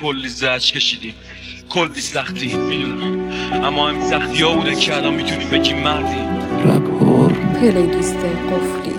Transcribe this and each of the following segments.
کلی زج کشیدیم، کلی سختی میدونم، اما همین سختی ها بوده که الان میتونیم بگیم مردیم. پلیلیست قفلی.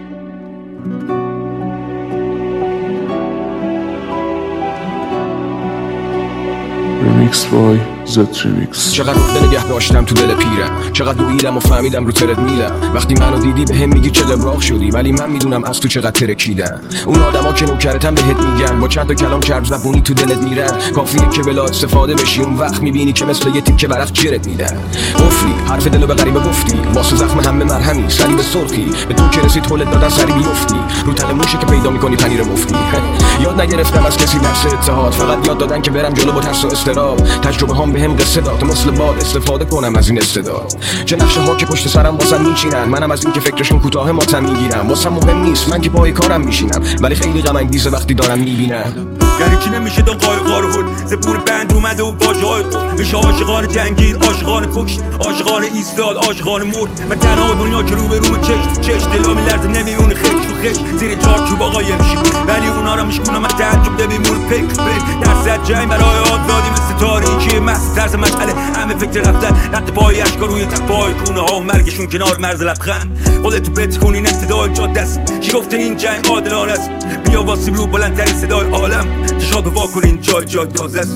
Remix by Z-Remix. چقدر عقده نگه داشتم تو دل پیرم، چقدر دویدم و فهمیدم رو ترد میلم. وقتی منو دیدی به هم میگی چه قبراق شدی، ولی من میدونم از تو چقدر ترکیدم. اون آدما که نوکرتن بهت میگن، با چند تا کلام چرب زبونی تو دلت میرن. کافیه که بلا استفاده بشی، اون وقت میبینی که مثل یه تیکه ورق جرت میدن. قفلی حرف دلو به غریبه گفتی، واسه زخم همه مرهمی، سری به سرخی به تو که رسید حالت دادن سری بیفتی. رو تله موشه که پیدا میکنی پنیر مفتی. یاد نگرفتم از کسی درس اتحاد، فقط یاد دادن که برم جلو با ترس و استراب. تجربه هام بهم قصه داد، مثل باد استفاده کنم از این استعداد. چه نقشه ها که پشت سرم واسم میچینن، منم از این که فکرشون کوتاه ماتم میگیرم. واسم مهم نیست من که پای کارم میشینم، ولی خیلی غم انگیزه وقتی دارم میبینم. یعنی چی نمیشه دو قارقار هول زبور بند اومده و واژه‌های خود میشه عاشقان جنگید، عاشقان کشت، عاشقان ایستاد، عاشقان مرد. من تنها دنیا که رو به رو چش دلا میلرزه نمیمونه خش تو خش زیر چارچوب آقا میشی، ولی اونا رو میشکنم از تعجب نمیمونه پک درصد جنگ برای آزادی مثل تاریکی مست طرز مشعله همه فکر رفتن رد پای اشکا روی تپای کونه ها و مرگشون کنار مرز لبخند. خودتو بتکن این ابتدای جاده است، چی گفته این جنگ عادلانه است. بیا واسیم رو بلندترین صدای عالم، چشاتو وا کن این جای تازه است.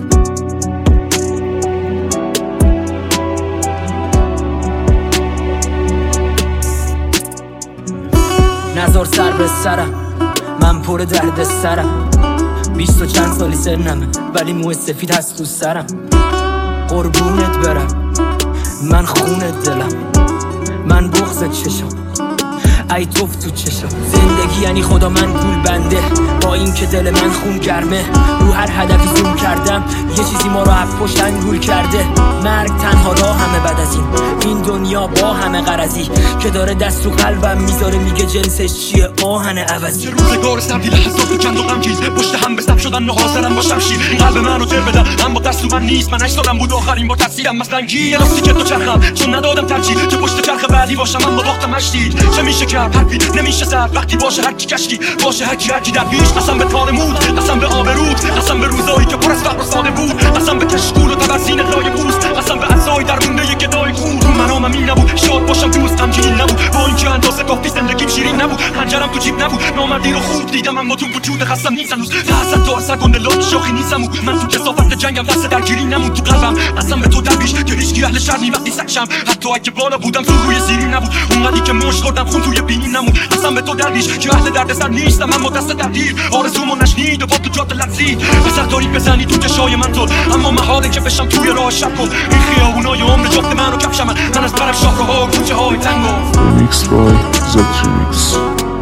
نزار سر به سرم، من پر درد سرم. 20 و چند سالی سنمه ولی موه سفید هست تو سرم. قربونت برم من خونت دلم، من بغضت چشم ای توف تو چشم. زندگی یعنی خدا من گول بنده، با این که دل من خون گرمه. رو هر هدفی زوم کردم، یه چیزی ما رو از پشت انگول کرده. مرگ تنها راه همه بعد از این دنیا با همه غرضی که داره دست تو قلبم میذاره، میگه جنسش چیه آهن عوضی. روزگار سردی لحظات و کند و غمگین، پشت هم به سب شدن و حاضرم با شمشیر قلب منو تر بدم، اما دست من نیست. من 8 سالم بود آخرین با تفسیرم مسلنگی یه لاستیکت و چرخم، چون ندادم ترجیح که پشت چرخ بعدی باشم. اما وقت مشتید چه میشه کرد، حرفی نمیشه زد وقتی باشه هر کی کشکی باشه هر کی در پیش. قسم به تارمود، قسم به آبرود، قسم به روزایی که پر از فقر و ساده بود، قسم به کشکول و تبرزین لای پوست، قسم به عصای در مونده گدای کور. رو منامم این نبود شاد باشم دوست غمگین نبود، با اینکه اندازه کافی زندگیم شیرین نبود. هنجرم تو جیب نبود، نامردی رو خوب دیدم اما تو وجود خستم نیست هنوز. حسن تو اثر کنده لاک شاخی نیستم و من تو کثافت جنگم دست درگیری نمود تو قلبم. قسم به تو درویش که هیچکی اهل شر نی وقتی سکشم، حتی اگه بالا بودم تو روی زیری نبود. اونقدی که مشت خوردم خون توی بینی نمود. قسم به تو درویش که اهل دردسر نیستم، اما دست دردیر آرزومو نشنید و با تو جات لرزید. بسر داری بزنی تو چشای من تو، اما محاله که بشم توی راه شب کن. این خیابونای عمر جفت منو کفشم، من از برم شاهراه کوچه های تنگو. Remix by Z-Remix.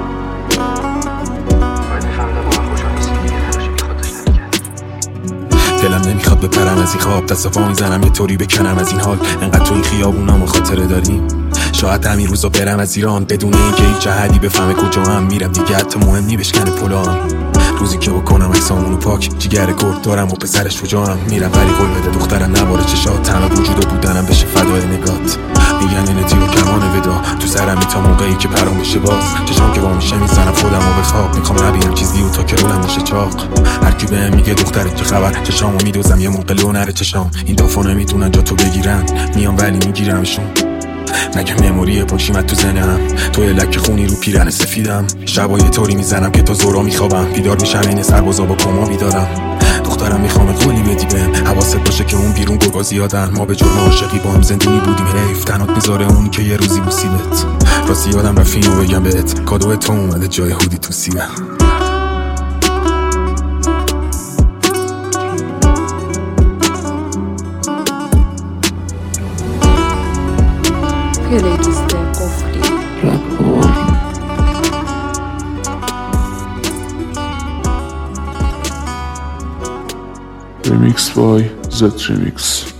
دلم نمیخواد بپرم از این خواب، دست پا میزنم یه طوری بکنم از این حال. انقدر تو این خیابونامو خاطره داریم، شاید همین روزا برم از ایران بدون اینکه هیچ جهتی بفهمه کجا هم میرم. دیگه حتی مهم نی بشکنه پلام، روزی که بکنم عکسامونو پاک. جیگر گرد دارم و پسرش شجاعم، میرم ولی قول بده دخترم نباره چشات. تنها وجود بودنم بشه فدای نگات. میگن این تیر و کمان ودا تو سرمی تا موقعی که پرام میشه باز. چشام که با میشه میزنم خودمو به خواب، میخوام نبینم چیزی و تا که رولم میشه چاق. هر کی بهم میگه دخترت چه خبر، چشامو میدوزم یه موقع لو نره چشام. این دافو نمیتونن جا تو بگیرن، میام ولی میگیرمشون. مگه مموری پشیمت تو ذهنم، تو یه لکه خونی رو پیرن سفیدم. شبا یه طوری میزنم که تا زورا میخوابم، بیدار میشم این سربازا با کما بیدارم. دخترم میخوام قولی بدی بهم، حواست باشه که اون بیرون گرگا زیادن. ما به جرم عاشقی با هم زندونی بودیم، حیف تنات میذاره اون که یه روزی بوسیدت. راستی یادم رفت اینو بگم بهت، کادو تو اومده جای هودی تو سیبم. پلیلیست قفلی. Remix by Z-Remix.